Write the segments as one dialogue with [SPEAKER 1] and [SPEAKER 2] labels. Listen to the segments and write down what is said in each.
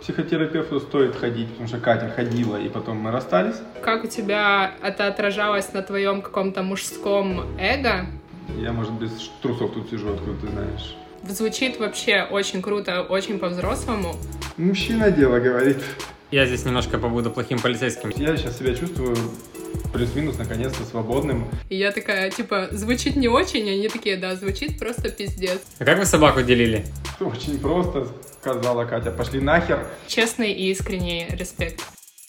[SPEAKER 1] К психотерапевту стоит ходить, потому что Катя ходила, и потом мы расстались.
[SPEAKER 2] Как у тебя это отражалось на твоем каком-то мужском эго?
[SPEAKER 1] Я, может, без трусов тут сижу, откуда ты знаешь.
[SPEAKER 2] Звучит вообще очень круто, очень по-взрослому.
[SPEAKER 1] Мужчина дело говорит.
[SPEAKER 3] Я здесь немножко побуду плохим полицейским.
[SPEAKER 1] Я сейчас себя чувствую плюс-минус наконец-то свободным.
[SPEAKER 2] И я такая, звучит не очень, а они такие, да, звучит просто пиздец.
[SPEAKER 3] А как вы собаку делили?
[SPEAKER 1] Очень просто, сказала Катя, пошли нахер.
[SPEAKER 2] Честный и искренний респект.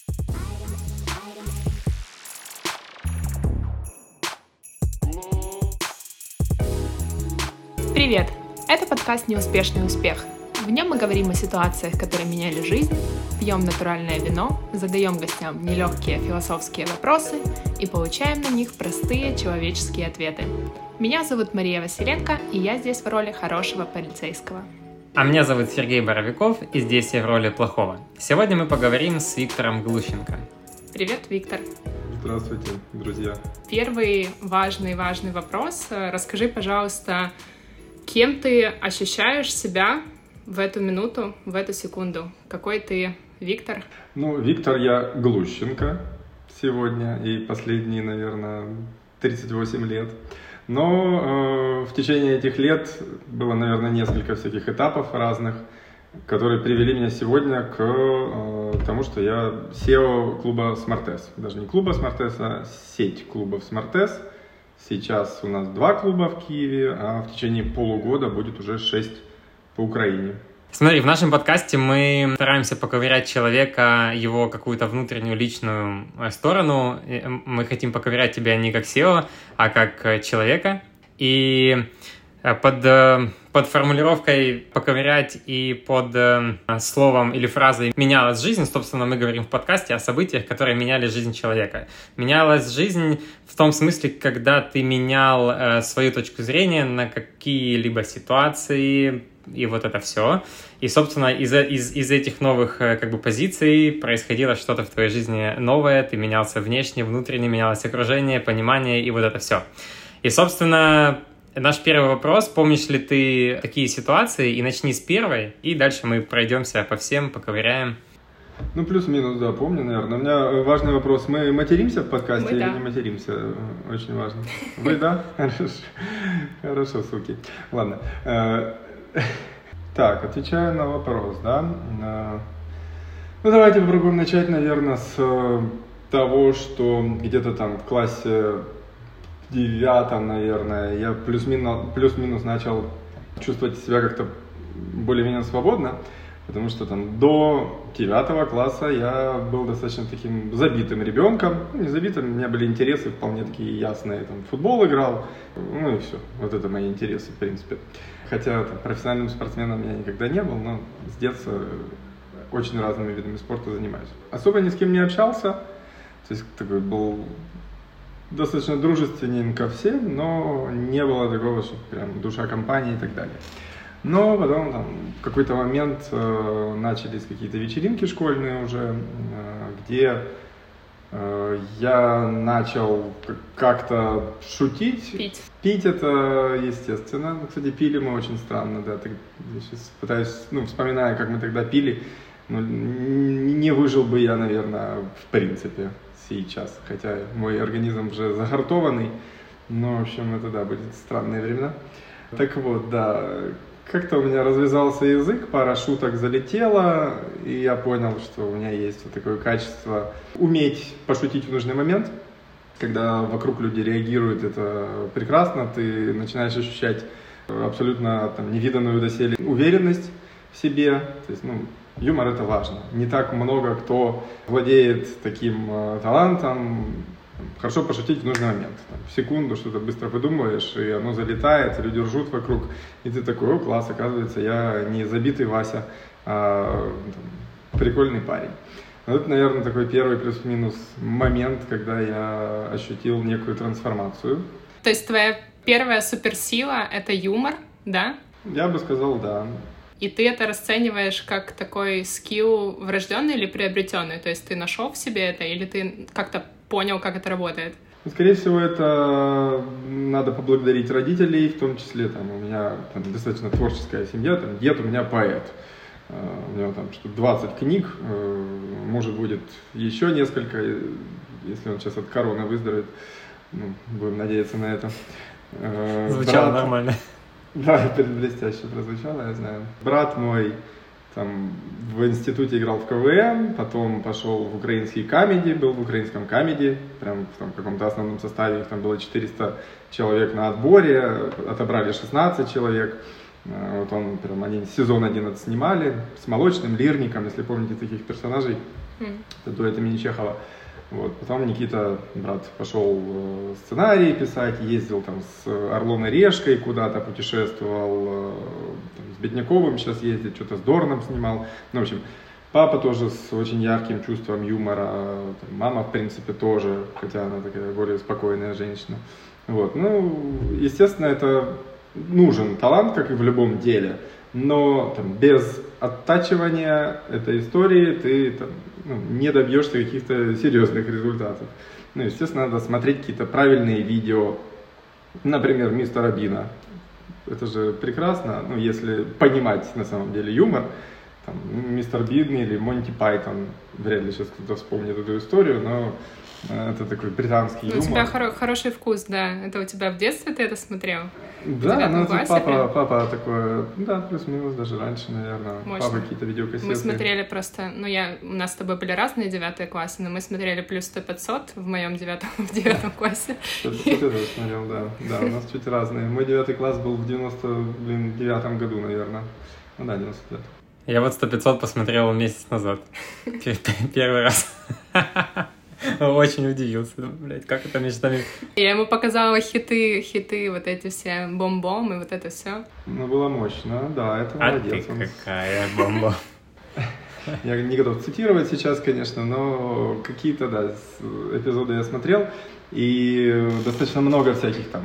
[SPEAKER 2] Привет! Это подкаст «Неуспешный успех». В нем мы говорим о ситуациях, которые меняли жизнь, пьем натуральное вино, задаем гостям нелегкие философские вопросы и получаем на них простые человеческие ответы. Меня зовут Мария Василенко, и я здесь в роли хорошего полицейского.
[SPEAKER 3] А меня зовут Сергей Боровиков, и здесь я в роли плохого. Сегодня мы поговорим с Виктором Глущенко.
[SPEAKER 2] Привет, Виктор.
[SPEAKER 1] Здравствуйте, друзья.
[SPEAKER 2] Первый важный вопрос. Расскажи, пожалуйста, кем ты ощущаешь себя в эту минуту, в эту секунду? Какой ты Виктор?
[SPEAKER 1] Виктор я Глущенко сегодня и последние, наверное, 38 лет. Но в течение этих лет было, наверное, несколько всяких этапов разных, которые привели меня сегодня к тому, что я SEO клуба Smartess. Даже не клуба Smartess, а сеть клубов Smartess. Сейчас у нас 2 клуба в Киеве, а в течение полугода будет уже 6 по Украине.
[SPEAKER 3] Смотри, в нашем подкасте мы стараемся поковырять человека, его какую-то внутреннюю личную сторону. Мы хотим поковырять тебя не как SEO, а как человека. И под формулировкой «поковырять» и под словом или фразой «менялась жизнь», собственно, мы говорим в подкасте о событиях, которые меняли жизнь человека. Менялась жизнь в том смысле, когда ты менял свою точку зрения на какие-либо ситуации, и вот это все. И, собственно, из этих новых позиций происходило что-то в твоей жизни новое, ты менялся внешне, внутренне, менялось окружение, понимание, и вот это все. И, собственно, наш первый вопрос: помнишь ли ты такие ситуации? И начни с первой, и дальше мы пройдемся по всем, поковыряем.
[SPEAKER 1] Плюс-минус, да, помню, наверное. У меня важный вопрос. Мы материмся в подкасте или не материмся? Очень важно. Вы, да? Хорошо, суки. Ладно. Так, отвечаю на вопрос, да. Давайте попробуем начать, наверное, с того, что где-то там в классе 9, наверное, я плюс-минус начал чувствовать себя как-то более-менее свободно, потому что там до 9 класса я был достаточно таким забитым ребенком. Не забитым, у меня были интересы вполне такие ясные. Там, футбол играл, и все. Вот это мои интересы, в принципе. Хотя профессиональным спортсменом я никогда не был, но с детства очень разными видами спорта занимаюсь. Особо ни с кем не общался, то есть такой был достаточно дружественен ко всем, но не было такого, что прям душа компании и так далее. Но потом в какой-то момент начались какие-то вечеринки школьные уже, где я начал как-то шутить. Пить это естественно. Кстати, пили мы очень странно, да. Я сейчас пытаюсь, вспоминаю, как мы тогда пили. Не выжил бы я, наверное, в принципе сейчас. Хотя мой организм уже загартованный. Но, в общем, это, да, были странные времена. Так вот, да. Как-то у меня развязался язык, пара шуток залетела, и я понял, что у меня есть вот такое качество уметь пошутить в нужный момент. Когда вокруг люди реагируют, это прекрасно, ты начинаешь ощущать абсолютно невиданную доселе уверенность в себе. То есть, юмор — это важно. Не так много кто владеет таким талантом. Хорошо пошутить в нужный момент. В секунду что-то быстро выдумываешь, и оно залетает, люди ржут вокруг, и ты такой: о, класс, оказывается, я не забитый Вася, а прикольный парень. Это, наверное, такой первый плюс-минус момент, когда я ощутил некую трансформацию.
[SPEAKER 2] То есть твоя первая суперсила — это юмор, да?
[SPEAKER 1] Я бы сказал, да.
[SPEAKER 2] И ты это расцениваешь как такой скилл врожденный или приобретенный? То есть ты нашел в себе это, или ты как-то понял, как это работает?
[SPEAKER 1] Скорее всего, это надо поблагодарить родителей, в том числе у меня достаточно творческая семья, дед у меня поэт. У него там что-то 20 книг, может, будет еще несколько, если он сейчас от короны выздоровеет. Ну, будем надеяться на это.
[SPEAKER 3] Звучало нормально.
[SPEAKER 1] Да, блестяще прозвучало, я знаю. Брат мой там в институте играл в КВН, потом пошел в украинский комеди, был в украинском комеди, прям в там, каком-то основном составе, их там было 400 человек на отборе, отобрали 16 человек. Вот он прям, они сезон 11 снимали с Молочным, Лирником, если помните таких персонажей, это дуэт имени Чехова. Вот. Потом Никита, брат, пошел сценарий писать, ездил там с Орлом и Решкой куда-то, путешествовал, там, с Бедняковым сейчас ездит, что-то с Дорном снимал. Ну, в общем, папа тоже с очень ярким чувством юмора, там, мама, в принципе, тоже, хотя она такая более спокойная женщина. Вот. Ну, естественно, это нужен талант, как и в любом деле, но там, без оттачивания этой истории ты там, не добьешься каких-то серьезных результатов. Ну, естественно, надо смотреть какие-то правильные видео, например, мистера Бина. Это же прекрасно, ну, если понимать на самом деле юмор. Там, мистер Бин или Монти Пайтон, вряд ли сейчас кто-то вспомнит эту историю, но это такой британский юмор.
[SPEAKER 2] У тебя хороший вкус, да. Это у тебя в детстве ты это смотрел?
[SPEAKER 1] Да, ну это папа такой, да, плюс-минус даже раньше, наверное.
[SPEAKER 2] Мощно.
[SPEAKER 1] Папа какие-то видеокассеты.
[SPEAKER 2] Мы смотрели просто, у нас с тобой были разные 9 классы, но мы смотрели плюс 100-500 в моем 9 классе.
[SPEAKER 1] Что-то я смотрел, да, у нас чуть разные. Мой 9 класс был в 99 году, наверное. Ну да, 99.
[SPEAKER 3] Я вот 100-500 посмотрел месяц назад. Первый раз. Очень удивился. Блядь, как это мечтами.
[SPEAKER 2] Я ему показала хиты, вот эти все бом-бом и вот это все.
[SPEAKER 1] Ну, было мощно, да, это молодец.
[SPEAKER 3] А ты какая бомба.
[SPEAKER 1] Я не готов цитировать сейчас, конечно, но какие-то, да, эпизоды я смотрел. И достаточно много всяких там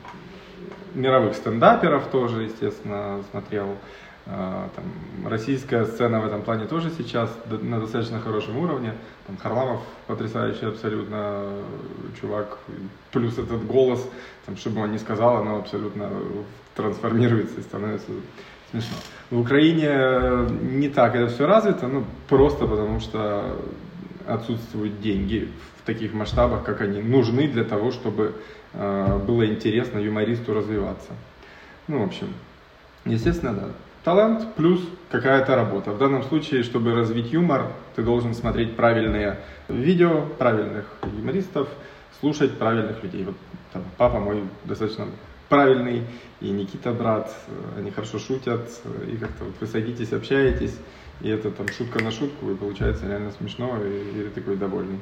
[SPEAKER 1] мировых стендаперов тоже, естественно, смотрел. Там, российская сцена в этом плане тоже сейчас на достаточно хорошем уровне. Там Харламов потрясающий абсолютно чувак. Плюс этот голос, там, чтобы он не сказал, оно абсолютно трансформируется и становится смешно. В Украине не так это все развито, ну, просто потому что отсутствуют деньги в таких масштабах, как они нужны для того, чтобы было интересно юмористу развиваться. Ну, в общем, естественно, да. Талант плюс какая-то работа. В данном случае, чтобы развить юмор, ты должен смотреть правильные видео, правильных юмористов, слушать правильных людей. Вот там, папа мой достаточно правильный, и Никита, брат, они хорошо шутят, и как-то вот вы садитесь, общаетесь, и это там шутка на шутку, и получается реально смешно, и ты такой довольный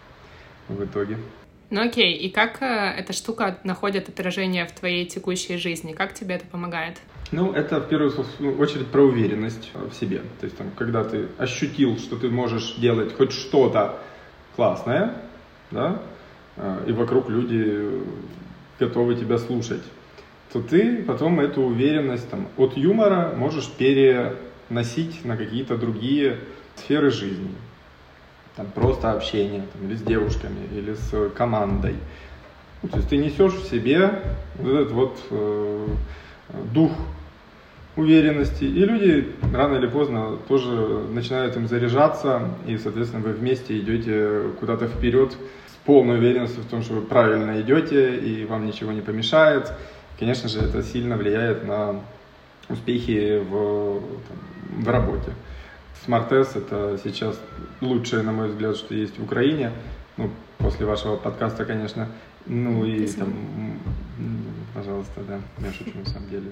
[SPEAKER 1] в итоге.
[SPEAKER 2] Ну окей, и как эта штука находит отражение в твоей текущей жизни? Как тебе это помогает?
[SPEAKER 1] Ну, это в первую очередь про уверенность в себе. То есть, там, когда ты ощутил, что ты можешь делать хоть что-то классное, да, и вокруг люди готовы тебя слушать, то ты потом эту уверенность там, от юмора можешь переносить на какие-то другие сферы жизни. Там, просто общение, там, или с девушками, или с командой. Ну, то есть ты несешь в себе вот этот вот дух уверенности, и люди рано или поздно тоже начинают им заряжаться, и, соответственно, вы вместе идете куда-то вперед с полной уверенностью в том, что вы правильно идете, и вам ничего не помешает. Конечно же, это сильно влияет на успехи в работе. Смарт-С — это сейчас лучшее, на мой взгляд, что есть в Украине, ну, после вашего подкаста, конечно. Ну и
[SPEAKER 2] спасибо.
[SPEAKER 1] Там, пожалуйста, да, я шучу на самом деле.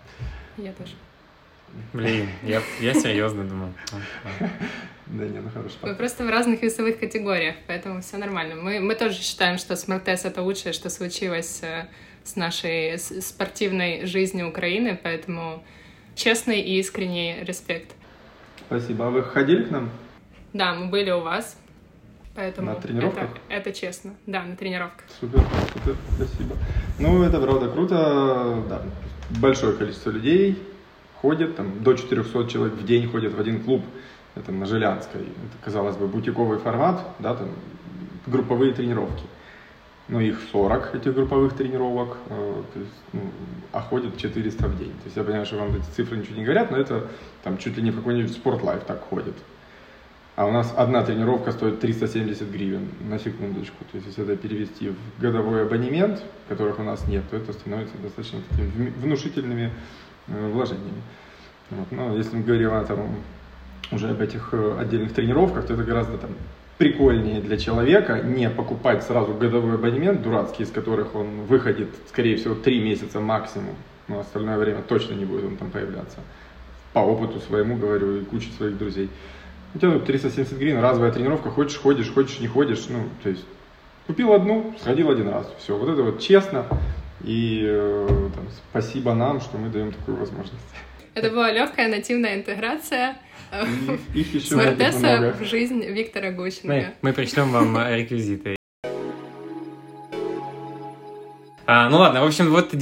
[SPEAKER 2] Я тоже.
[SPEAKER 3] Блин, я серьезно думал.
[SPEAKER 1] Да не, ну хорошо.
[SPEAKER 2] Мы просто в разных весовых категориях, поэтому все нормально. Мы тоже считаем, что Смарт-С — это лучшее, что случилось с нашей спортивной жизнью Украины, поэтому честный и искренний респект.
[SPEAKER 1] Спасибо. А вы ходили к нам?
[SPEAKER 2] Да, мы были у вас, поэтому
[SPEAKER 1] на тренировках?
[SPEAKER 2] Это честно. Да, на тренировках.
[SPEAKER 1] Супер, спасибо. Ну, это правда круто, да. Большое количество людей ходит, там, до 400 человек в день ходят в один клуб, это на Жилянской. Это, казалось бы, бутиковый формат, да, там, групповые тренировки. но их 40, этих групповых тренировок, а ходят 400 в день. То есть я понимаю, что вам эти цифры ничего не говорят, но это там чуть ли не в какой-нибудь спортлайф так ходит. А у нас одна тренировка стоит 370 гривен, на секундочку. То есть если это перевести в годовой абонемент, которых у нас нет, то это становится достаточно такими внушительными вложениями. Вот. Но если мы говорим уже об этих отдельных тренировках, то это гораздо прикольнее для человека не покупать сразу годовой абонемент дурацкий, из которых он выходит, скорее всего, 3 месяца максимум, но остальное время точно не будет он там появляться. По опыту своему говорю и куче своих друзей. У тебя 370 гривен, разовая тренировка, хочешь ходишь, хочешь не ходишь, то есть купил одну, сходил один раз, все, вот это вот честно, и спасибо нам, что мы даем такую возможность.
[SPEAKER 2] Это была легкая нативная интеграция Смартеса в жизнь Виктора Гущенко.
[SPEAKER 3] Мы пришлем вам реквизиты. Ну ладно, в общем, вот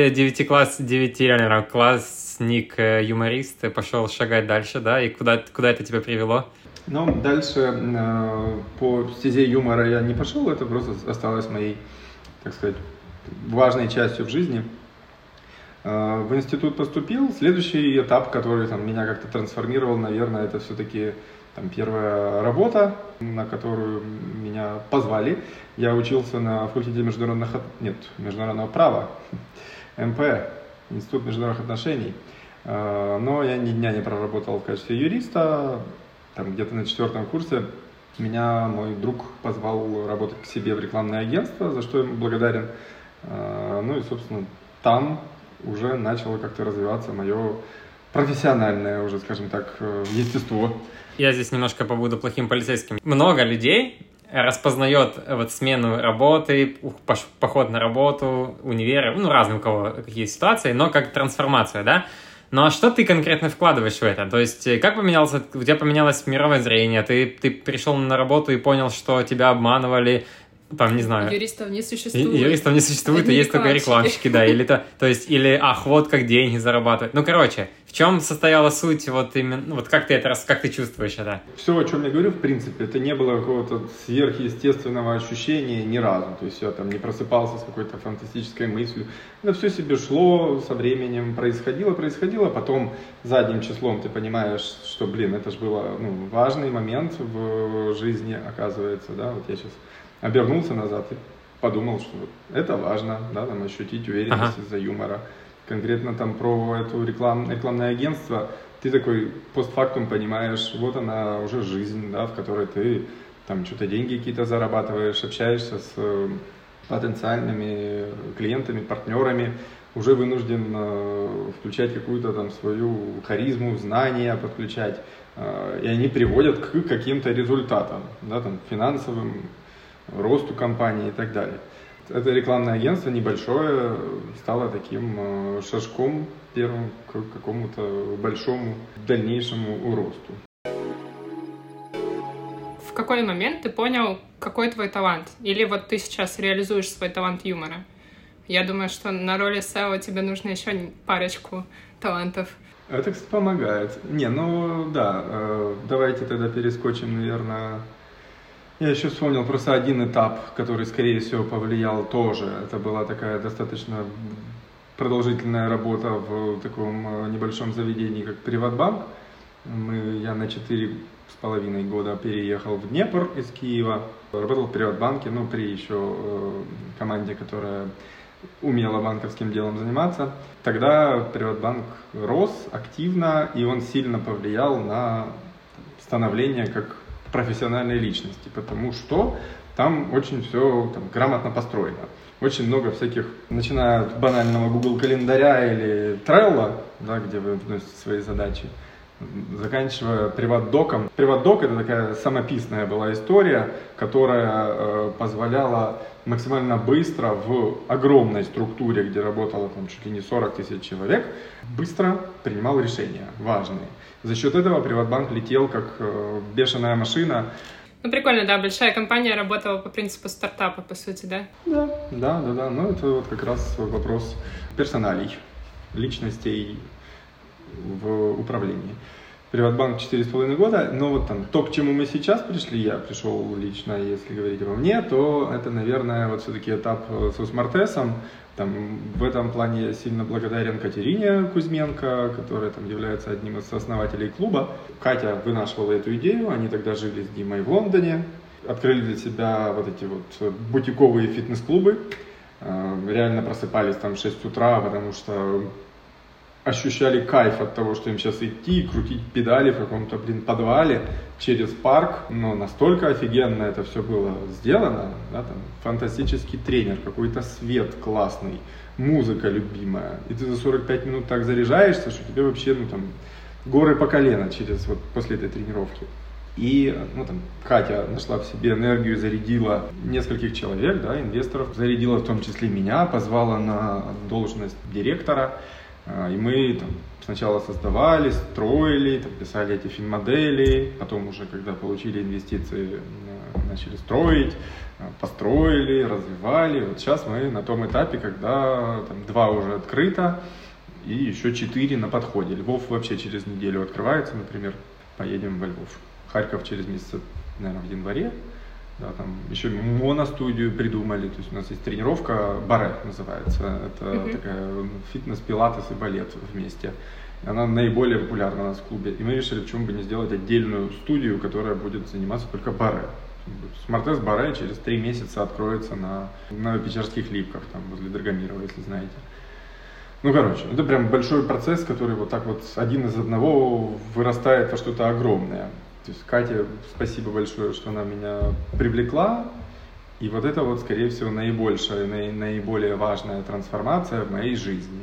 [SPEAKER 3] девятиклассник юморист пошел шагать дальше, да, и куда это тебя привело?
[SPEAKER 1] Дальше по стезе юмора я не пошел, это просто осталось моей, так сказать, важной частью в жизни. В институт поступил. Следующий этап, который меня как-то трансформировал, наверное, это все-таки первая работа, на которую меня позвали. Я учился на факультете международного права, МП, Институт международных отношений. Но я ни дня не проработал в качестве юриста. Где-то на 4-м курсе меня мой друг позвал работать к себе в рекламное агентство, за что ему благодарен. И, собственно, там уже начало как-то развиваться мое профессиональное, уже, скажем так, естество.
[SPEAKER 3] Я здесь немножко побуду плохим полицейским. Много людей распознает смену работы, поход на работу, универ, разные у кого какие ситуации, но как трансформация, да? Ну а что ты конкретно вкладываешь в это? То есть как у тебя поменялось мировое зрение, ты пришел на работу и понял, что тебя обманывали, не знаю.
[SPEAKER 2] Юристов не существует.
[SPEAKER 3] Юристов не существует, и есть только рекламщики, да, или вот как деньги зарабатывать. В чем состояла суть, как ты чувствуешь это?
[SPEAKER 1] Все, о чем я говорю, в принципе, это не было какого-то сверхъестественного ощущения ни разу. То есть я не просыпался с какой-то фантастической мыслью. Это все себе шло, со временем происходило, потом задним числом ты понимаешь, что, это же был важный момент в жизни, оказывается, да, я сейчас обернулся назад и подумал, что это важно, да, ощутить уверенность из-за юмора. Конкретно про это рекламное агентство, ты такой постфактум понимаешь, вот она уже жизнь, да, в которой ты что-то деньги какие-то зарабатываешь, общаешься с потенциальными клиентами, партнерами, уже вынужден включать какую-то свою харизму, знания подключать, и они приводят к каким-то результатам, да, финансовым, росту компании и так далее. Это рекламное агентство небольшое стало таким шажком первым к какому-то большому дальнейшему росту.
[SPEAKER 2] В какой момент ты понял, какой твой талант? Или ты сейчас реализуешь свой талант юмора? Я думаю, что на роли SEO тебе нужно еще парочку талантов.
[SPEAKER 1] Это, кстати, помогает. Давайте тогда перескочим, наверное. Я еще вспомнил просто один этап, который, скорее всего, повлиял тоже. Это была такая достаточно продолжительная работа в таком небольшом заведении, как Приватбанк. Я на 4,5 года переехал в Днепр из Киева. Работал в Приватбанке, при еще команде, которая умела банковским делом заниматься. Тогда Приватбанк рос активно, и он сильно повлиял на становление как профессиональной личности, потому что там очень все грамотно построено. Очень много всяких, начиная от банального Google календаря или Trello, да, где вы вносите свои задачи, заканчивая приватдоком. Приватдок — это такая самописная была история, которая позволяла максимально быстро в огромной структуре, где работало чуть ли не 40 тысяч человек, быстро принимал решения важные. За счет этого Приватбанк летел как бешеная машина.
[SPEAKER 2] Прикольно, да, большая компания работала по принципу стартапа, по сути, да?
[SPEAKER 1] Да. Это как раз вопрос персоналей, личностей в управлении. Приватбанк 4,5 года, но вот там то, к чему мы сейчас пришли, я пришел лично, если говорить обо мне, то это, наверное, вот все-таки этап со Смартесом. Там, в этом плане я сильно благодарен Катерине Кузьменко, которая там является одним из основателей клуба. Катя вынашивала эту идею, они тогда жили с Димой в Лондоне, открыли для себя вот эти вот бутиковые фитнес-клубы. Реально просыпались там в 6 утра, потому что ощущали кайф от того, что им сейчас идти и крутить педали в каком-то, подвале через парк. Но настолько офигенно это все было сделано, да, там фантастический тренер, какой-то свет классный, музыка любимая. И ты за 45 минут так заряжаешься, что тебе вообще, горы по колено после этой тренировки. И, там, Катя нашла в себе энергию, зарядила нескольких человек, да, инвесторов, зарядила в том числе меня, позвала на должность директора. И мы там сначала создавали, строили, писали эти финмодели, потом уже, когда получили инвестиции, начали строить, построили, развивали. Вот сейчас мы на том этапе, когда 2 уже открыто и еще 4 на подходе. Львов вообще через неделю открывается, например, поедем во Львов. Харьков через месяц, наверное, в январе. Да, там еще моностудию придумали, то есть у нас есть тренировка, баре называется, это такая фитнес, пилатес и балет вместе. Она наиболее популярна у нас в клубе, и мы решили, почему бы не сделать отдельную студию, которая будет заниматься только баре. Смартес баре через 3 месяца откроется на Новопечерских Липках, там возле Драгомирова, если знаете. Это прям большой процесс, который вот так вот один из одного вырастает во что-то огромное. То есть Кате спасибо большое, что она меня привлекла. И вот это вот, скорее всего, наибольшая, наиболее важная трансформация в моей жизни.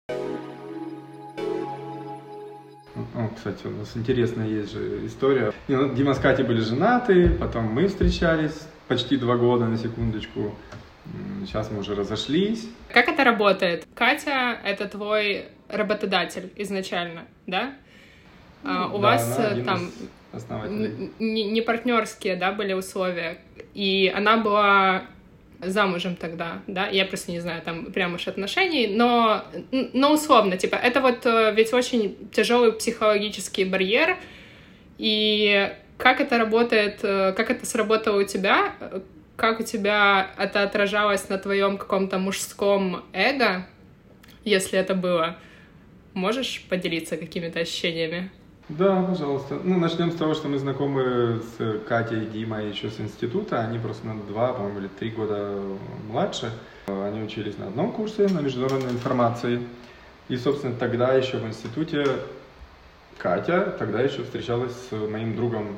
[SPEAKER 1] Кстати, у нас интересная есть же история. Дима с Катей были женаты, потом мы встречались почти 2 года, на секундочку. Сейчас мы уже разошлись.
[SPEAKER 2] Как это работает? Катя — это твой работодатель изначально, да? У вас там не партнерские, да, были условия, и она была замужем тогда, да, я просто не знаю там прям уж отношений, но условно, это вот ведь очень тяжелый психологический барьер, и как это работает, как это сработало у тебя, как у тебя это отражалось на твоем каком-то мужском эго, если это было, можешь поделиться какими-то ощущениями?
[SPEAKER 1] Да, пожалуйста. Начнем с того, что мы знакомы с Катей и Димой еще с института. Они просто на 2, по-моему, или 3 года младше. Они учились на одном курсе, на международной информации. И, собственно, тогда еще в институте Катя тогда еще встречалась с моим другом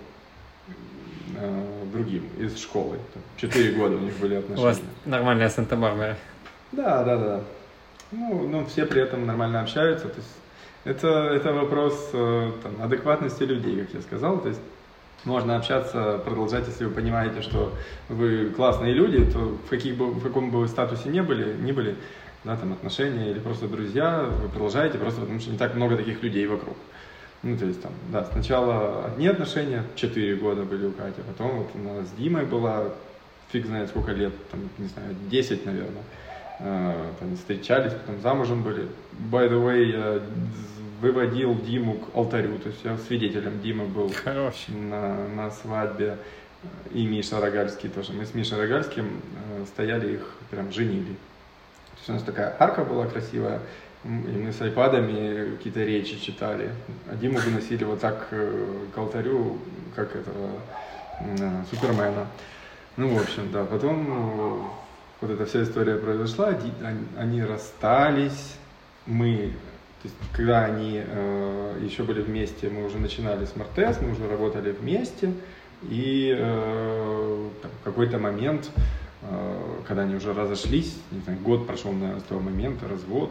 [SPEAKER 1] другим из школы. 4 года у них были отношения.
[SPEAKER 3] У вас нормальная Санта-Барбара.
[SPEAKER 1] Да. Все при этом нормально общаются. То есть это вопрос адекватности людей, как я сказал. То есть можно общаться, продолжать, если вы понимаете, что вы классные люди, то в каком бы вы статусе ни были, да, там отношения или просто друзья, вы продолжаете просто потому, что не так много таких людей вокруг. То есть сначала одни отношения, 4 года были у Кати, потом вот у нас с Димой была, фиг знает сколько лет, 10, наверное. Встречались, потом замужем были. By the way, я выводил Диму к алтарю, то есть я свидетелем Димы был на свадьбе, и Миша Рогальский тоже. Мы с Мишей Рогальским стояли, их прям женили. То есть у нас такая арка была красивая, и мы с айпадами какие-то речи читали, а Диму выносили вот так к алтарю, как этого Супермена. В общем, да, потом вот эта вся история произошла, они расстались, то есть, когда они еще были вместе, мы уже начинали Смартес, мы уже работали вместе, и в какой-то момент, когда они уже разошлись, не знаю, год прошел, наверное, с того момента, развод,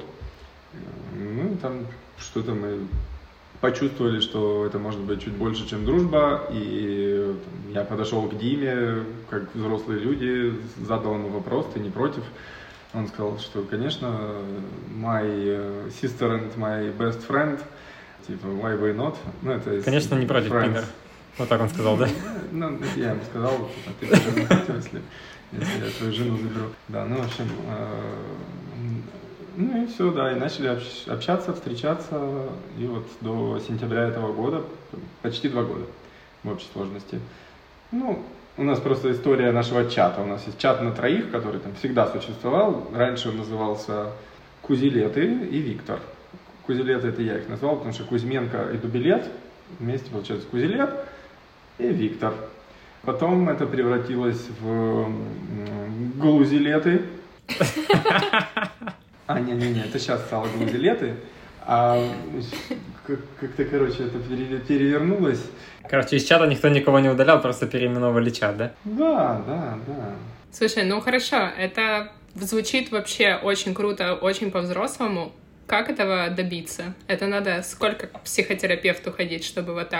[SPEAKER 1] что-то мы почувствовали, что это может быть чуть больше, чем дружба, и я подошел к Диме, как взрослые люди, задал ему вопрос, ты не против? Он сказал, что, конечно, my sister and my best friend, why we not?
[SPEAKER 3] Конечно, не против, Пинер. Вот так он сказал, да?
[SPEAKER 1] Я ему сказал, а ты тоже не против, если я твою жену заберу. Да, в общем, Ну и все, да, и начали общаться, встречаться, и вот до сентября этого года, почти 2 года в общей сложности. Ну, у нас просто история нашего чата. У нас есть чат на 3, который там всегда существовал. Раньше он назывался Кузилеты и Виктор. Кузилеты — это я их назвал, потому что Кузьменко и Дубилет вместе получается Кузилет и Виктор. Потом это превратилось в Глузилеты. Не, это сейчас стало Глузилеты. А как-то, короче, это перевернулось.
[SPEAKER 3] Короче, из чата никто никого не удалял, просто переименовали чат, да?
[SPEAKER 1] Да.
[SPEAKER 2] Слушай, ну хорошо, это звучит вообще очень круто, очень по-взрослому. Как этого добиться? Это надо сколько к психотерапевту ходить, чтобы вот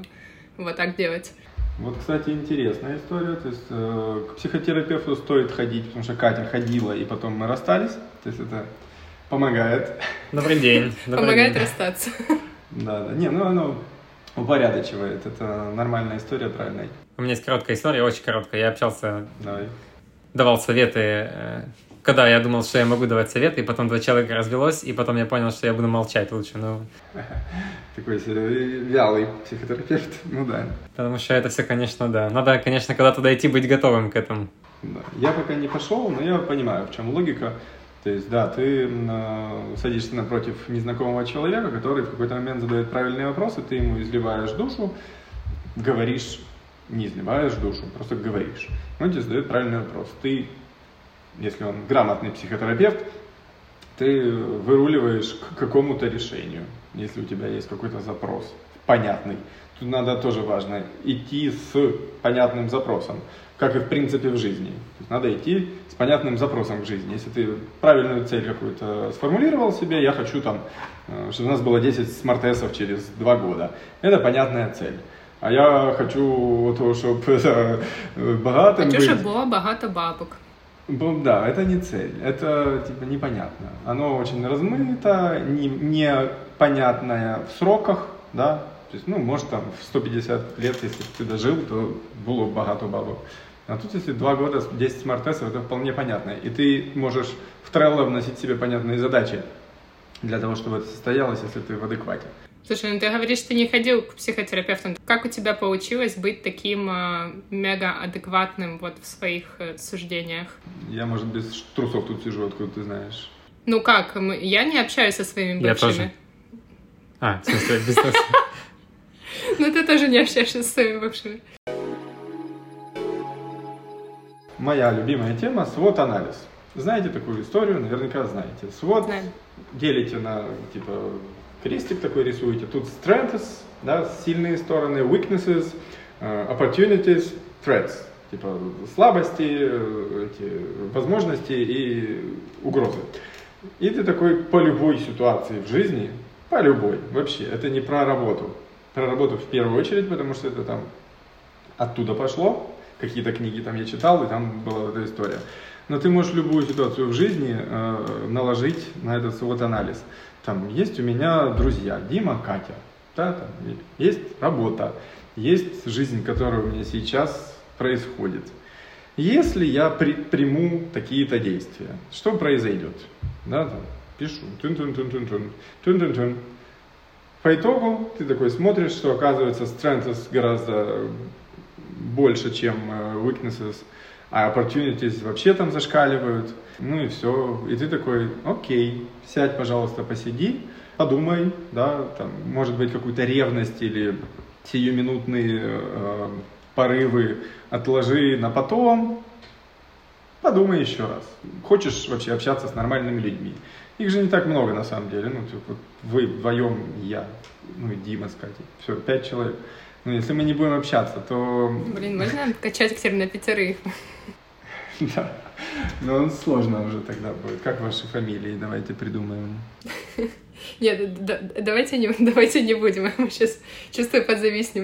[SPEAKER 2] так делать?
[SPEAKER 1] Вот, кстати, интересная история. То есть к психотерапевту стоит ходить, потому что Катя ходила, и потом мы расстались. То есть это помогает.
[SPEAKER 3] Добрый день.
[SPEAKER 2] Помогает расстаться.
[SPEAKER 1] Да. Не, ну оно упорядочивает. Это нормальная история, правильная.
[SPEAKER 3] У меня есть короткая история, очень короткая. Я общался,
[SPEAKER 1] Давай.
[SPEAKER 3] давал советы, когда я думал, что я могу давать советы, и потом 2 человека развелось, и потом я понял, что я буду молчать лучше.
[SPEAKER 1] Такой вялый психотерапевт, ну да.
[SPEAKER 3] Потому что это все, конечно, да. Надо, конечно, когда-то дойти, быть готовым к этому.
[SPEAKER 1] Да. Я пока не пошел, но я понимаю, в чем логика. То есть, да, ты садишься напротив незнакомого человека, который в какой-то момент задает правильные вопросы, ты ему изливаешь душу, говоришь, не изливаешь душу, просто говоришь. Он тебе задает правильный вопрос. Ты, если он грамотный психотерапевт, ты выруливаешь к какому-то решению, если у тебя есть какой-то запрос понятный. Тут надо тоже важно идти с понятным запросом, как и в принципе в жизни. То есть надо идти с понятным запросом к жизни. Если ты правильную цель какую-то сформулировал себе, я хочу там, чтобы у нас было 10 смарт-тессов через 2 года. Это понятная цель. А я хочу, чтобы богатым быть.
[SPEAKER 2] Хочу, чтобы было багато бабок.
[SPEAKER 1] Да, это не цель, это типа непонятно. Оно очень размыто, непонятное в сроках, да. То есть, может там в 150 лет, если ты дожил, то было багато бабок. А тут, если 2 года, 10 смарт-тестов, это вполне понятно. И ты можешь в Trello вносить себе понятные задачи для того, чтобы это состоялось, если ты в адеквате.
[SPEAKER 2] Слушай, ты говоришь, ты не ходил к психотерапевтам. Как у тебя получилось быть таким мега-адекватным вот в своих суждениях?
[SPEAKER 1] Я, может, без трусов тут сижу, откуда ты знаешь.
[SPEAKER 2] Ну как? Я не общаюсь со своими бывшими.
[SPEAKER 3] Я тоже. В смысле, без трусов.
[SPEAKER 2] Ну ты тоже не общаешься со своими бывшими.
[SPEAKER 1] Моя любимая тема — SWOT-анализ. Знаете такую историю? Наверняка знаете. SWOT делите на, крестик такой рисуете. Тут strengths, да, сильные стороны, weaknesses, opportunities, threats. Слабости, возможности и угрозы. И ты такой по любой ситуации в жизни, по любой вообще, это не про работу. Про работу в первую очередь, потому что это там оттуда пошло. Какие-то книги там я читал, и там была эта история. Но ты можешь любую ситуацию в жизни наложить на этот SWOT-анализ. Там есть у меня друзья, Дима, Катя, да, там есть работа, есть жизнь, которая у меня сейчас происходит. Если я приму такие-то действия, что произойдет? Да, там, пишу, тун-тун-тун-тун-тун. По итогу ты такой смотришь, что оказывается strengths гораздо больше, чем weaknesses, а opportunities вообще там зашкаливают. Ну и все. И ты такой, окей, сядь, пожалуйста, посиди, подумай, да, там, может быть, какую-то ревность или сиюминутные порывы отложи на потом, подумай еще раз. Хочешь вообще общаться с нормальными людьми? Их же не так много на самом деле. Вы вдвоем, я, и Дима с Катей. Все, 5 человек. Если мы не будем общаться, то...
[SPEAKER 2] Можно качать к тебе на 5?
[SPEAKER 1] Да, но сложно уже тогда будет. Как ваши фамилии? Давайте придумаем.
[SPEAKER 2] Нет, давайте не будем. Мы сейчас, чувствую, подзависнем.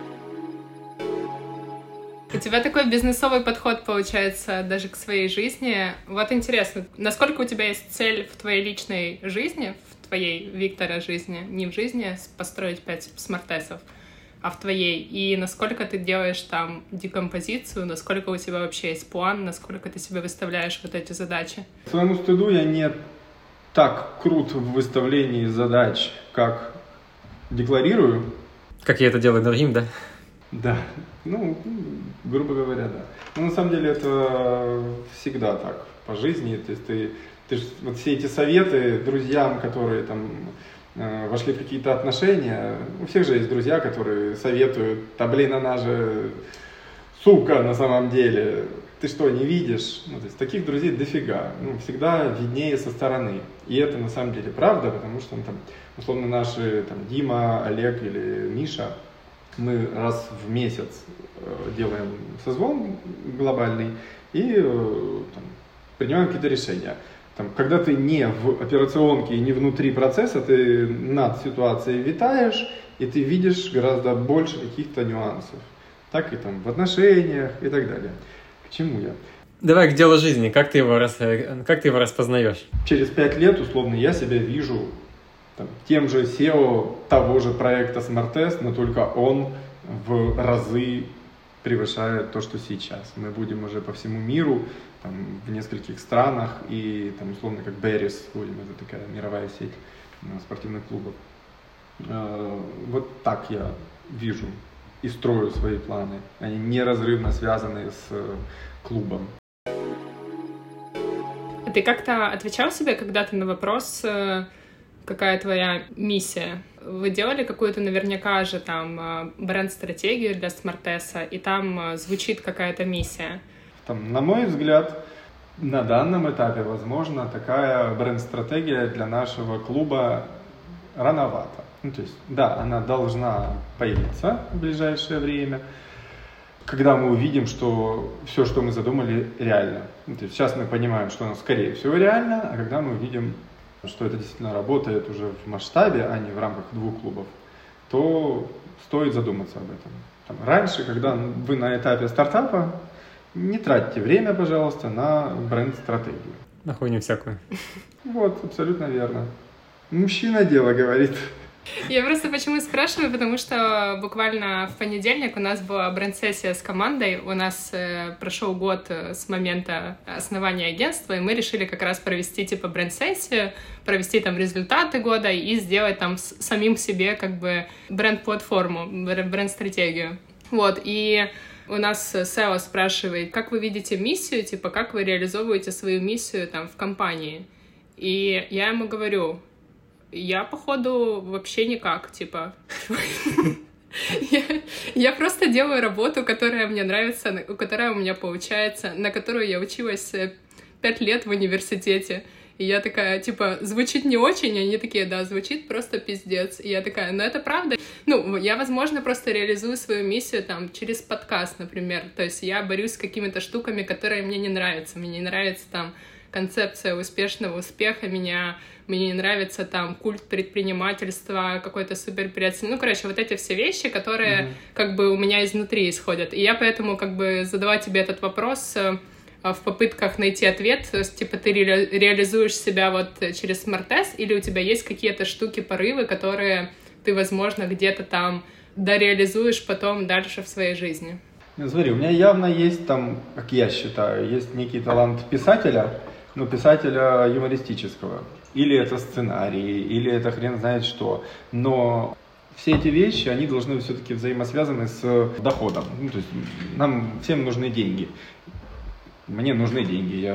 [SPEAKER 2] У тебя такой бизнесовый подход получается даже к своей жизни. Вот интересно, насколько у тебя есть цель в твоей личной жизни, в твоей, Виктора, жизни, не в жизни построить 5 смарт-тестов, а в твоей, и насколько ты делаешь там декомпозицию, насколько у тебя вообще есть план, насколько ты себе выставляешь вот эти задачи?
[SPEAKER 1] К своему стыду я не так крут в выставлении задач, как декларирую.
[SPEAKER 3] Как я это делаю другим, да?
[SPEAKER 1] Да, грубо говоря, да. Но на самом деле это всегда так по жизни. То есть ты вот все эти советы друзьям, которые там вошли в какие-то отношения, у всех же есть друзья, которые советуют: да блин, она же сука на самом деле, ты что, не видишь? То есть таких друзей дофига, всегда виднее со стороны. И это на самом деле правда, потому что там, условно, наши там, Дима, Олег или Миша, мы раз в месяц делаем созвон глобальный и там, принимаем какие-то решения. Там, когда ты не в операционке и не внутри процесса, ты над ситуацией витаешь, и ты видишь гораздо больше каких-то нюансов. Так и там в отношениях и так далее. К чему я?
[SPEAKER 3] Давай к делу жизни. Как ты его распознаешь?
[SPEAKER 1] Через 5 лет, условно, я себя вижу тем же SEO того же проекта SmartTest, но только он в разы превышает то, что сейчас. Мы будем уже по всему миру, в нескольких странах, и условно как Беррис будем, это такая мировая сеть спортивных клубов. Вот так я вижу и строю свои планы. Они неразрывно связаны с клубом.
[SPEAKER 2] Ты как-то отвечал себе когда-то на вопрос, какая твоя миссия? Вы делали какую-то наверняка же там бренд-стратегию для SmartTest, и там звучит какая-то миссия?
[SPEAKER 1] На мой взгляд, на данном этапе, возможно, такая бренд-стратегия для нашего клуба рановато. То есть, да, она должна появиться в ближайшее время, когда мы увидим, что все, что мы задумали, реально. То есть сейчас мы понимаем, что оно, скорее всего, реально, а когда мы увидим, что это действительно работает уже в масштабе, а не в рамках 2 клубов, то стоит задуматься об этом. Раньше, когда вы на этапе стартапа, не тратьте время, пожалуйста, на бренд-стратегию.
[SPEAKER 3] На хуйню всякую.
[SPEAKER 1] Вот, абсолютно верно. Мужчина дело говорит.
[SPEAKER 2] Я просто почему спрашиваю, потому что буквально в понедельник у нас была бренд-сессия с командой, у нас прошел год с момента основания агентства, и мы решили как раз провести типа бренд-сессию, провести там результаты года и сделать там самим себе как бы бренд-платформу, бренд-стратегию. Вот, и у нас SEO спрашивает, как вы видите миссию, типа, как вы реализовываете свою миссию там в компании. И я ему говорю, я, походу, вообще никак, типа. Я просто делаю работу, которая мне нравится, которая у меня получается, на которую я училась 5 лет в университете. И я такая, типа, звучит не очень, и они такие, да, звучит просто пиздец. И я такая, это правда. Я, возможно, просто реализую свою миссию там через подкаст, например. То есть я борюсь с какими-то штуками, которые мне не нравятся. Мне не нравится там концепция успешного успеха, мне не нравится там культ предпринимательства, какой-то суперприятель. Вот эти все вещи, которые как бы у меня изнутри исходят. И я поэтому как бы задала тебе этот вопрос в попытках найти ответ, то есть, типа, ты реализуешь себя вот через SmartTest, или у тебя есть какие-то штуки, порывы, которые ты, возможно, где-то там дореализуешь потом дальше в своей жизни?
[SPEAKER 1] Смотри, у меня явно есть там, как я считаю, есть некий талант писателя, но писателя юмористического. Или это сценарий, или это хрен знает что. Но все эти вещи, они должны все-таки взаимосвязаны с доходом. То есть нам всем нужны деньги. Мне нужны деньги,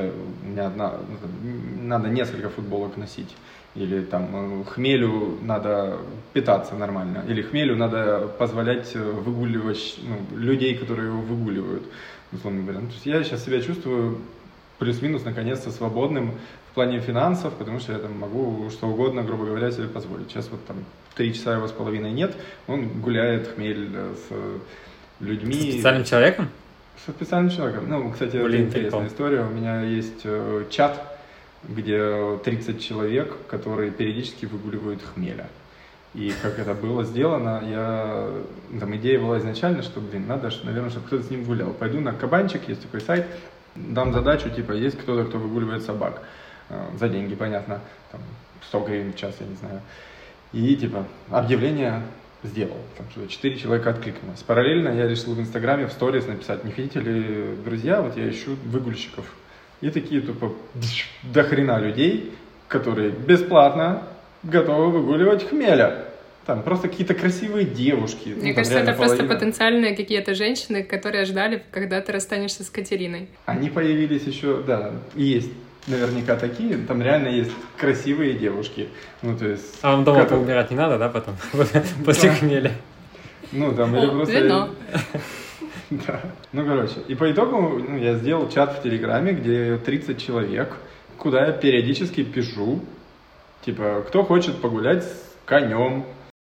[SPEAKER 1] надо несколько футболок носить, или там хмелю надо питаться нормально, или хмелю надо позволять выгуливать людей, которые его выгуливают, условно говоря. То есть я сейчас себя чувствую плюс-минус наконец-то свободным в плане финансов, потому что я там могу что угодно, грубо говоря, себе позволить. Сейчас вот там 3 часа его с половиной нет, он гуляет хмель с людьми.
[SPEAKER 3] С специальным человеком?
[SPEAKER 1] С специальным человеком. Кстати, это интересная история. У меня есть чат, где 30 человек, которые периодически выгуливают хмеля. И как это было сделано, идея была изначально, что, надо, наверное, чтобы кто-то с ним гулял. Пойду на Кабанчик, есть такой сайт, дам задачу, есть кто-то, кто выгуливает собак. За деньги, понятно. Там, 100 гривен в час, я не знаю. И, объявление сделал. 4 человека откликнулось. Параллельно я решил в Инстаграме, в сторис написать, не хотите ли, друзья, я ищу выгульщиков. И такие до хрена людей, которые бесплатно готовы выгуливать хмеля. Там просто какие-то красивые девушки.
[SPEAKER 2] Мне кажется, это просто потенциальные какие-то женщины, которые ждали, когда ты расстанешься с Катериной.
[SPEAKER 1] Они появились еще, да, и есть наверняка такие, там реально есть красивые девушки. Ну, то есть...
[SPEAKER 3] А вам дома поубирать не надо, да, потом? После хмеля?
[SPEAKER 1] Ну, там, или просто...
[SPEAKER 2] Вино.
[SPEAKER 1] Да. Ну, короче, и по итогу я сделал чат в Телеграме, где 30 человек, куда я периодически пишу, типа, кто хочет погулять с конем.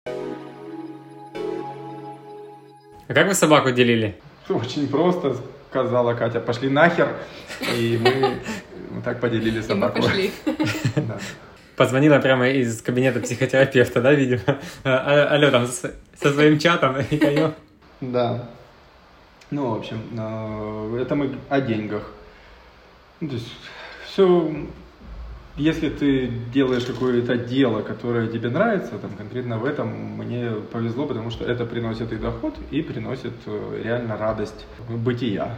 [SPEAKER 3] А как вы собаку делили?
[SPEAKER 1] Очень просто, сказала Катя, пошли нахер, и мы так поделили собаку.
[SPEAKER 2] И мы пошли.
[SPEAKER 1] Да.
[SPEAKER 3] Позвонила прямо из кабинета психотерапевта, да, видимо? Алло, там со своим чатом и конем.
[SPEAKER 1] Да. Ну, в общем, это мы о деньгах. Ну, то есть, все, если ты делаешь какое-то дело, которое тебе нравится, там, конкретно в этом мне повезло, потому что это приносит и доход, и приносит реально радость бытия.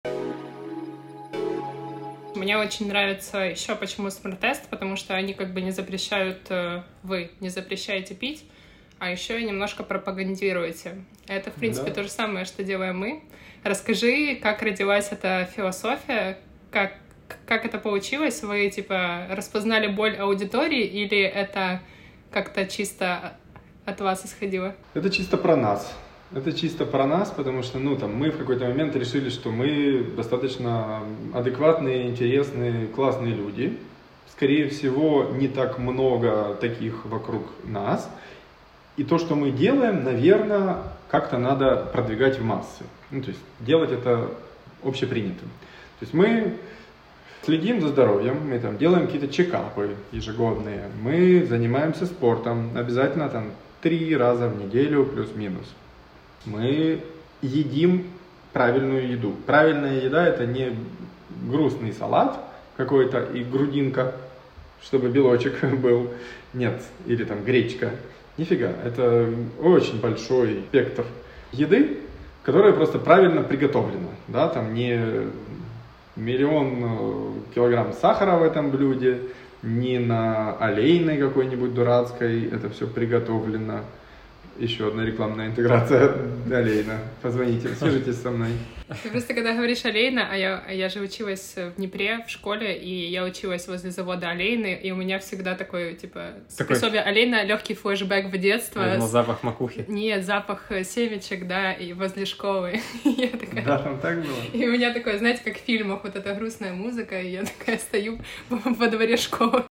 [SPEAKER 2] Мне очень нравится еще почему смарт-тест, потому что они как бы не запрещают, вы не запрещаете пить, а еще и немножко пропагандируете. Это, в принципе, то же самое, что делаем мы. Расскажи, как родилась эта философия, как это получилось? Вы, типа, распознали боль аудитории или это как-то чисто от вас исходило?
[SPEAKER 1] Это чисто про нас. Это чисто про нас, потому что, мы в какой-то момент решили, что мы достаточно адекватные, интересные, классные люди. Скорее всего, не так много таких вокруг нас. И то, что мы делаем, наверное, как-то надо продвигать в массы. То есть делать это общепринятым. То есть мы следим за здоровьем, мы там делаем какие-то чекапы ежегодные, мы занимаемся спортом, обязательно там 3 раза в неделю плюс-минус. Мы едим правильную еду. Правильная еда – это не грустный салат какой-то и грудинка, чтобы белочек был. Нет, или там гречка. Нифига, это очень большой спектр еды, которая просто правильно приготовлена. Да? Там не 1 миллион килограмм сахара в этом блюде, не на олейной какой-нибудь дурацкой это все приготовлено. Еще одна рекламная интеграция олейна. Позвоните, свяжитесь со мной.
[SPEAKER 2] Ты просто когда говоришь олейна, а я же училась в Днепре в школе, и я училась возле завода олейны, и у меня всегда такое, типа, способие олейна, легкий флешбэк в детство.
[SPEAKER 3] Я думал, запах макухи.
[SPEAKER 2] Нет, запах семечек, да, и возле школы. Я такая...
[SPEAKER 1] Да, там так было.
[SPEAKER 2] И у меня такое, знаете, как в фильмах, вот эта грустная музыка, и я такая стою во дворе школы.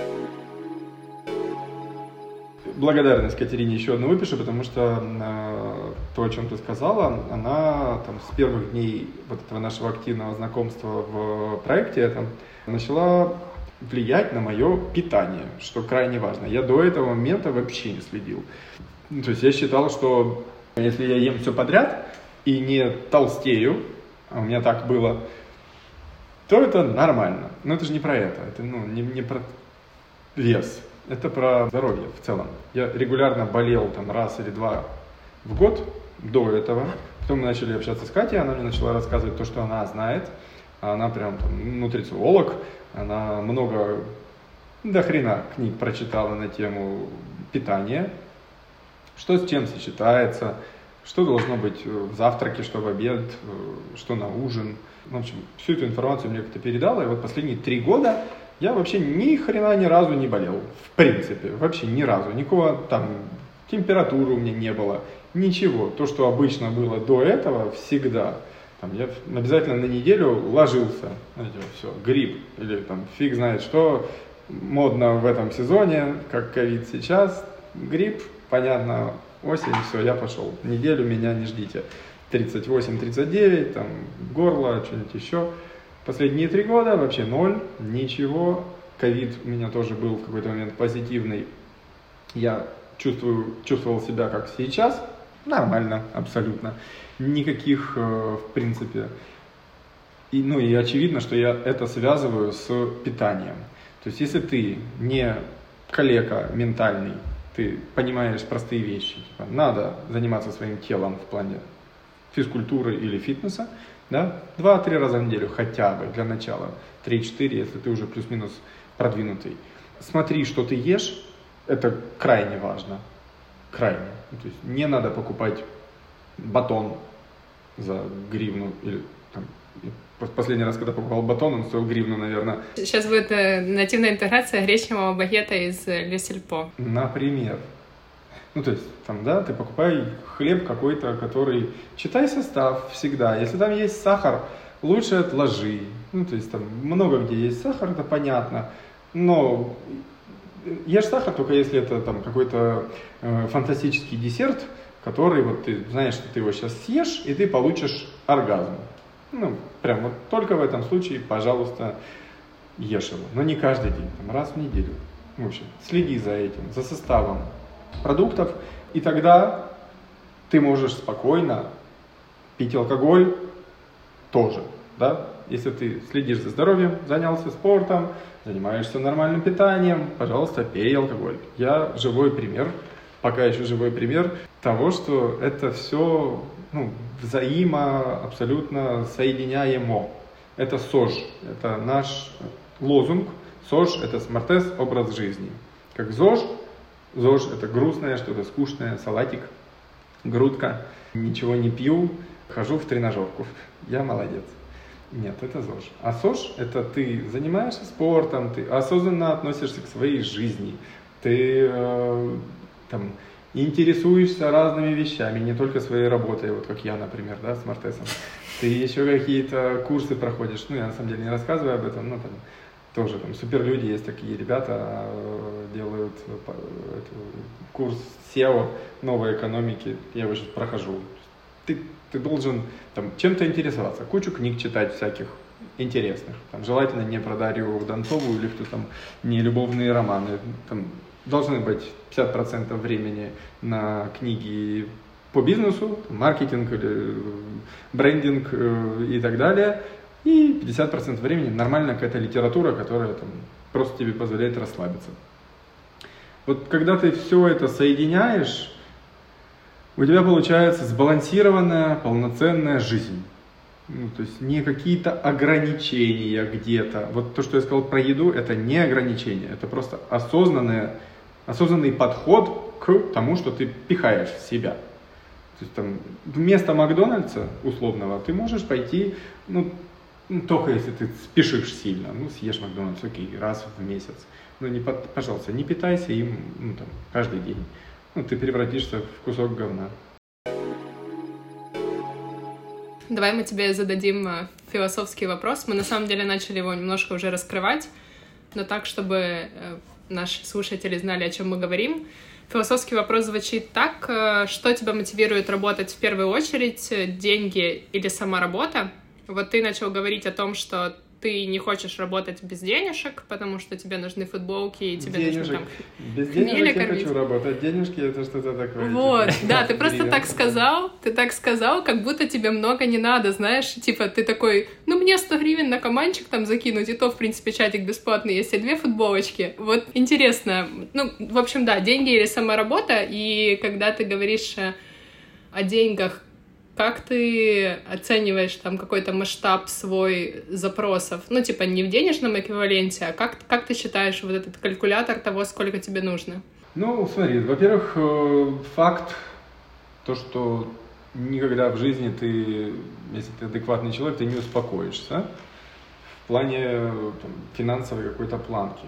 [SPEAKER 1] Благодарность Катерине еще одну выпишу, потому что то, о чем ты сказала, она там с первых дней вот этого нашего активного знакомства в проекте этом начала влиять на мое питание, что крайне важно. Я до этого момента вообще не следил. То есть я считал, что если я ем все подряд и не толстею, а у меня так было, то это нормально. Но это же не про это, это не про вес. Это про здоровье в целом. Я регулярно болел там раз или 2 в год до этого. Потом мы начали общаться с Катей, она мне начала рассказывать то, что она знает. Она прям там нутрициолог, она много до хрена книг прочитала на тему питания. Что с чем сочетается, что должно быть в завтраке, что в обед, что на ужин. В общем, всю эту информацию мне как-то передала. И вот последние 3 года я вообще ни хрена ни разу не болел, в принципе, вообще ни разу, никакого там температуры у меня не было, ничего. То, что обычно было до этого, всегда. Там, я обязательно на неделю ложился, знаете, все, грипп или там фиг знает что, модно в этом сезоне, как ковид сейчас, грипп, понятно, осень, все, я пошел. Неделю меня не ждите. 38-39, там горло, что-нибудь еще. Последние 3 года вообще 0, ничего. Ковид у меня тоже был в какой-то момент позитивный. Я чувствовал себя как сейчас. Нормально, абсолютно. Никаких, в принципе. И очевидно, что я это связываю с питанием. То есть, если ты не калека ментальный, ты понимаешь простые вещи. Типа, надо заниматься своим телом в плане физкультуры или фитнеса. Да? 2-3 раза в неделю хотя бы для начала. 3-4, если ты уже плюс-минус продвинутый. смотри, что ты ешь, это крайне важно. Крайне. То есть не надо покупать батон за гривну или там, последний раз, когда покупал батон, он стоил гривну, наверное.
[SPEAKER 2] Сейчас будет нативная интеграция гречневого багета из Le Sельпо.
[SPEAKER 1] Например. Ну, то есть, там, да, ты покупай хлеб какой-то, который... Читай состав всегда. Если там есть сахар, лучше отложи. Ну, то есть, там много где есть сахар, это понятно. Но ешь сахар только если это там какой-то фантастический десерт, который вот ты знаешь, что ты его сейчас съешь, и ты получишь оргазм. Ну, прям вот только в этом случае, пожалуйста, ешь его. Но не каждый день, там, раз в неделю. В общем, следи за этим, за составом продуктов, и тогда ты можешь спокойно пить алкоголь тоже, да? Если ты следишь за здоровьем, занялся спортом, занимаешься нормальным питанием, пожалуйста, пей алкоголь. Я живой пример, пока еще живой пример того, что это все абсолютно соединяемо. Это СОЖ, это наш лозунг. СОЖ – это смартес, образ жизни. Как ЗОЖ это грустное, что-то скучное, салатик, грудка, ничего не пью, хожу в тренажерку. Я молодец. Нет, это ЗОЖ. А СОЖ – это ты занимаешься спортом, ты осознанно относишься к своей жизни, ты интересуешься разными вещами, не только своей работой, вот как я, например, да, с Мартесом. Ты еще какие-то курсы проходишь, я на самом деле не рассказываю об этом, тоже там суперлюди, есть такие ребята, делают курс SEO новой экономики, я его сейчас прохожу. Ты должен там чем-то интересоваться, кучу книг читать всяких интересных, там, желательно не про Дарью Донцову или кто там, не любовные романы, там должны быть 50% времени на книги по бизнесу, маркетинг или брендинг и так далее, и 50% времени нормальная какая-то литература, которая там просто тебе позволяет расслабиться. Вот когда ты все это соединяешь, у тебя получается сбалансированная, полноценная жизнь. То есть не какие-то ограничения где-то. Вот то, что я сказал про еду, это не ограничение, это просто осознанный подход к тому, что ты пихаешь в себя. То есть там вместо Макдональдса условного ты можешь пойти, только если ты спешишь сильно, съешь Макдональдс, окей, раз в месяц. Но пожалуйста, не питайся им каждый день. Ты превратишься в кусок говна.
[SPEAKER 2] Давай мы тебе зададим философский вопрос. Мы на самом деле начали его немножко уже раскрывать, но так, чтобы наши слушатели знали, о чем мы говорим. Философский вопрос звучит так: что тебя мотивирует работать в первую очередь, деньги или сама работа? Вот ты начал говорить о том, что ты не хочешь работать без денежек, потому что тебе нужны футболки, и тебе нужно там...
[SPEAKER 1] Без денежек я хочу работать, денежки это что-то такое.
[SPEAKER 2] Вот, да, ты просто так сказал, как будто тебе много не надо, знаешь, типа ты такой, мне 100 гривен на карманчик там закинуть, и то, в принципе, чатик бесплатный, есть и 2 футболочки. Вот интересно, в общем, да, деньги или сама работа, и когда ты говоришь о деньгах, как ты оцениваешь там какой-то масштаб свой запросов? Не в денежном эквиваленте, а как ты считаешь вот этот калькулятор того, сколько тебе нужно?
[SPEAKER 1] Смотри, во-первых, факт, то, что никогда в жизни если ты адекватный человек, ты не успокоишься в плане финансовой какой-то планки.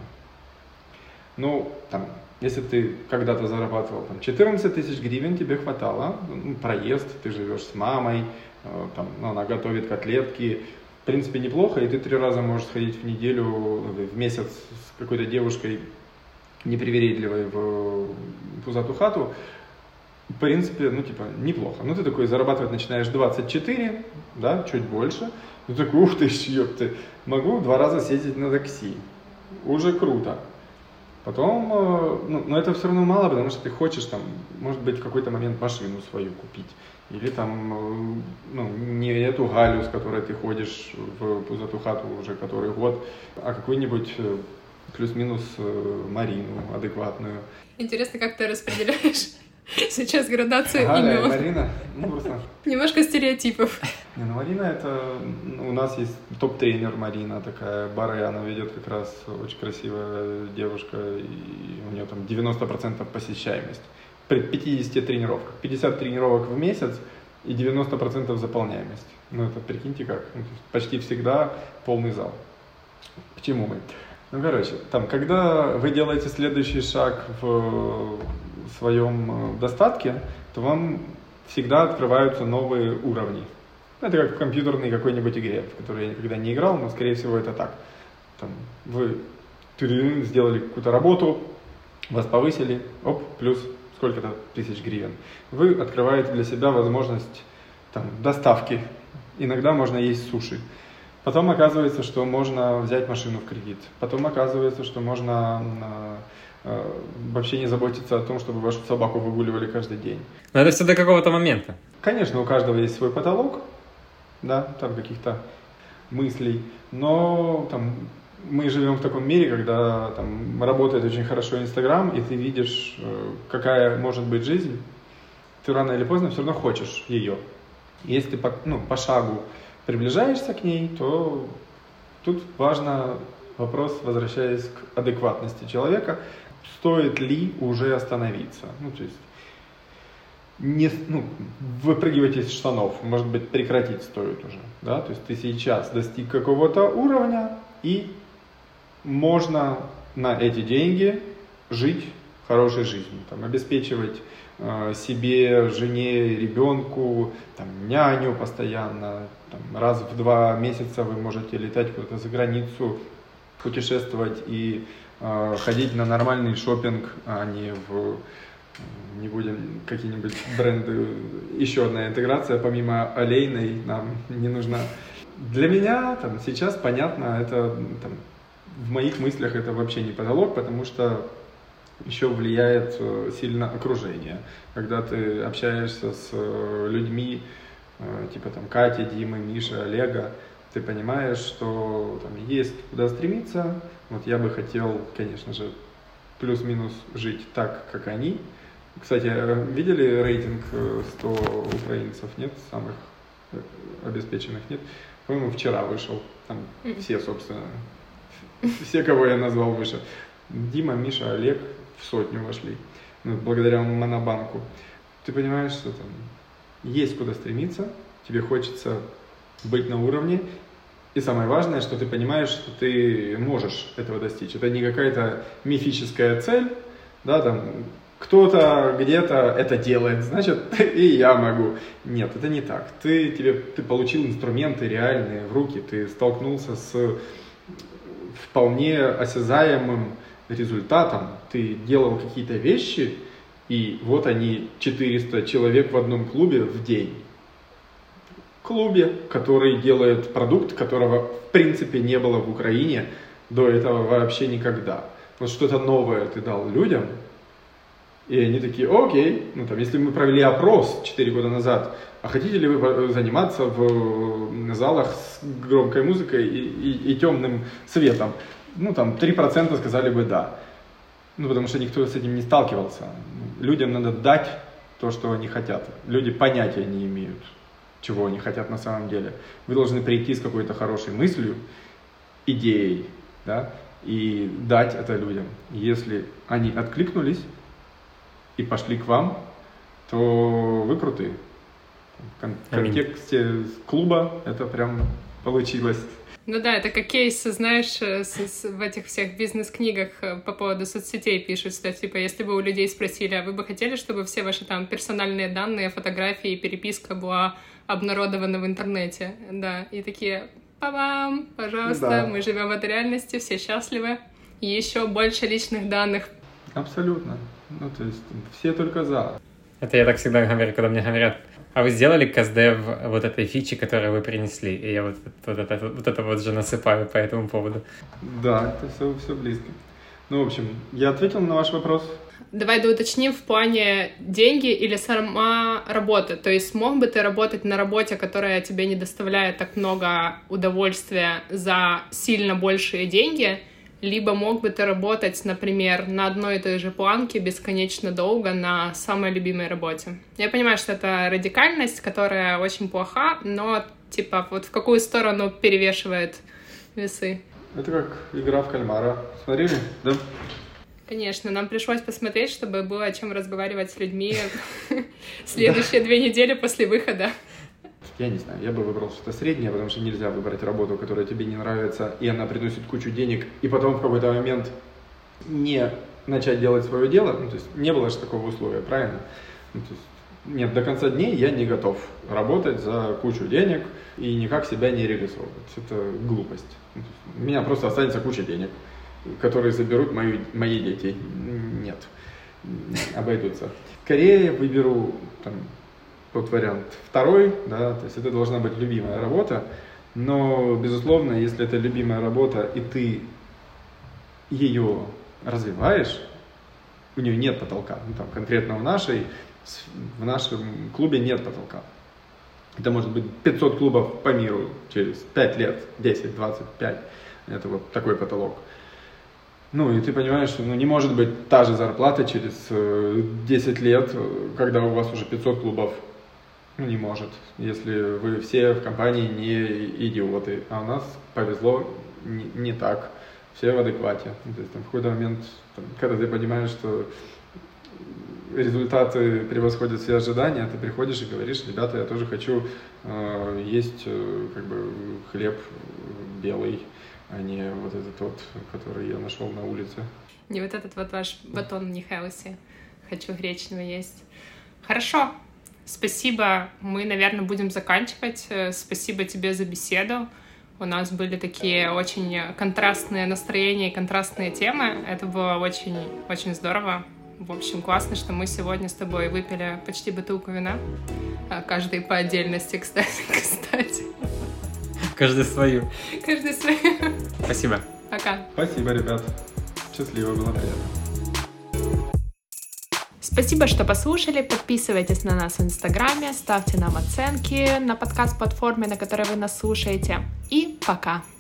[SPEAKER 1] Если ты когда-то зарабатывал 14 тысяч гривен, тебе хватало, проезд, ты живешь с мамой, она готовит котлетки, в принципе неплохо, и ты 3 раза можешь сходить в неделю, в месяц с какой-то девушкой непривередливой в пузатую хату, в принципе, неплохо. Ты такой зарабатывать начинаешь 24, да, чуть больше, такой, ух ты, ёпты, могу 2 раза съездить на такси, уже круто. Потом, это все равно мало, потому что ты хочешь, может быть, в какой-то момент машину свою купить. Или не эту Галю, с которой ты ходишь в пузатую хату уже который год, а какую-нибудь плюс-минус Марину адекватную.
[SPEAKER 2] Интересно, как ты распределяешь сейчас градацию
[SPEAKER 1] Галя
[SPEAKER 2] имен.
[SPEAKER 1] Марина, просто...
[SPEAKER 2] Немножко стереотипов.
[SPEAKER 1] Марина это... У нас есть топ-тренер Марина такая, Бары, она ведет как раз, очень красивая девушка, и у нее там 90% посещаемость. При 50 тренировках. 50 тренировок в месяц и 90% заполняемость. Ну это прикиньте как, почти всегда полный зал. К чему мы? Ну короче, там, когда вы делаете следующий шаг в своем достатке, то вам всегда открываются новые уровни. Это как в компьютерной какой-нибудь игре, в которой я никогда не играл, но, скорее всего, это так. Там, вы сделали какую-то работу, вас повысили, оп, плюс сколько-то тысяч гривен. Вы открываете для себя возможность там, доставки. Иногда можно есть суши. Потом оказывается, что можно взять машину в кредит. Потом оказывается, что можно вообще не заботиться о том, чтобы вашу собаку выгуливали каждый день.
[SPEAKER 3] Но это все до какого-то момента.
[SPEAKER 1] Конечно, у каждого есть свой потолок, да, там каких-то мыслей, но там мы живем в таком мире, когда там работает очень хорошо Инстаграм, и ты видишь, какая может быть жизнь, ты рано или поздно все равно хочешь ее. Если ты по шагу приближаешься к ней, то тут важно вопрос, возвращаясь к адекватности человека, стоит ли уже остановиться. Ну, то есть выпрыгивать из штанов, может быть, прекратить стоит уже, да, то есть ты сейчас достиг какого-то уровня, и можно на эти деньги жить хорошей жизнью, там, обеспечивать себе, жене, ребенку, там, няню постоянно, там, раз в 2 месяца вы можете летать куда-то за границу, путешествовать и ходить на нормальный шопинг, а не будем какие-нибудь бренды, еще одна интеграция, помимо олейной, нам не нужна. Для меня там, сейчас понятно, это там, в моих мыслях это вообще не потолок, потому что еще влияет сильно окружение. Когда ты общаешься с людьми, типа там Кати, Димы, Миши, Олега, ты понимаешь, что там есть куда стремиться. Вот я бы хотел, конечно же, плюс-минус жить так, как они. Кстати, видели рейтинг 100 украинцев, нет? Самых обеспеченных, нет? По-моему, вчера вышел. Там все, собственно, все, кого я назвал, выше. Дима, Миша, Олег в 100 вошли. Ну, благодаря Монобанку. Ты понимаешь, что там есть куда стремиться, тебе хочется быть на уровне. И самое важное, что ты понимаешь, что ты можешь этого достичь. Это не какая-то мифическая цель, да, там кто-то где-то это делает, значит, и я могу. Нет, это не так. Ты получил инструменты реальные в руки, ты столкнулся с вполне осязаемым результатом, ты делал какие-то вещи, и вот они, 400 человек в одном клубе в день. Клубе, который делает продукт, которого в принципе не было в Украине до этого вообще никогда. Вот что-то новое ты дал людям, и они такие, окей, ну там, если мы провели опрос 4 года назад, а хотите ли вы заниматься в залах с громкой музыкой и темным светом? Ну там 3% сказали бы да. Ну потому что никто с этим не сталкивался. Людям надо дать то, что они хотят. Люди понятия не имеют, чего они хотят на самом деле. Вы должны прийти с какой-то хорошей мыслью, идеей, да, и дать это людям. Если они откликнулись и пошли к вам, то вы крутые. В контексте клуба это прям получилось.
[SPEAKER 2] Ну да, это как кейс, знаешь, в этих всех бизнес-книгах по поводу соцсетей пишут, что, типа, если бы у людей спросили, а вы бы хотели, чтобы все ваши там персональные данные, фотографии, переписка была обнародована в интернете, да, и такие, па-бам, пожалуйста, да. Мы живем в этой реальности, все счастливы, и еще больше личных данных.
[SPEAKER 1] Абсолютно, ну то есть все только за.
[SPEAKER 3] Это я так всегда говорю, когда мне говорят, а вы сделали КСД вот этой фичи, которую вы принесли? И я вот это же насыпаю по этому поводу.
[SPEAKER 1] Да, это все близко. Ну, в общем, я ответил на ваш вопрос.
[SPEAKER 2] Давай доуточним в плане деньги или сама работа. То есть мог бы ты работать на работе, которая тебе не доставляет так много удовольствия за сильно большие деньги, либо мог бы ты работать, например, на одной и той же планке бесконечно долго на самой любимой работе. Я понимаю, что это радикальность, которая очень плоха, но Типа, вот в какую сторону перевешивает весы?
[SPEAKER 1] Это как игра в кальмара. Смотрели, да?
[SPEAKER 2] Конечно, нам пришлось посмотреть, чтобы было о чем разговаривать с людьми следующие 2 недели после выхода.
[SPEAKER 1] Я не знаю, я бы выбрал что-то среднее, потому что нельзя выбрать работу, которая тебе не нравится, и она приносит кучу денег, и потом в какой-то момент не начать делать свое дело. Ну, то есть не было же такого условия, правильно? Ну, то есть, нет, до конца дней я не готов работать за кучу денег и никак себя не реализовывать. Это глупость. Ну, у меня просто останется куча денег, которые заберут мои дети. Нет, обойдутся. Скорее я выберу тот вариант второй, да, то есть это должна быть любимая работа, но, безусловно, если это любимая работа, и ты ее развиваешь, у нее нет потолка. Ну, там, конкретно в нашем клубе нет потолка. Это может быть 500 клубов по миру через 5 лет, 10, 25. Это вот такой потолок. Ну, и ты понимаешь, что не может быть та же зарплата через 10 лет, когда у вас уже 500 клубов. Ну, не может, если вы все в компании не идиоты. А у нас повезло не так. Все в адеквате. То есть, в какой-то момент, когда ты понимаешь, что результаты превосходят все ожидания, ты приходишь и говоришь: ребята, я тоже хочу есть хлеб белый, а не вот этот вот, который я нашел на улице.
[SPEAKER 2] Не вот этот вот ваш батон не хелси. Хочу гречневый есть. Хорошо. Спасибо. Мы, наверное, будем заканчивать. Спасибо тебе за беседу. У нас были такие очень контрастные настроения и контрастные темы. Это было очень, очень здорово. В общем, классно, что мы сегодня с тобой выпили почти бутылку вина. Каждый по отдельности, кстати.
[SPEAKER 3] Каждый свою.
[SPEAKER 2] Каждый свою.
[SPEAKER 3] Спасибо.
[SPEAKER 2] Пока.
[SPEAKER 1] Спасибо, ребят. Счастливо, было приятно.
[SPEAKER 2] Спасибо, что послушали. Подписывайтесь на нас в Инстаграме, ставьте нам оценки на подкаст-платформе, на которой вы нас слушаете. И пока!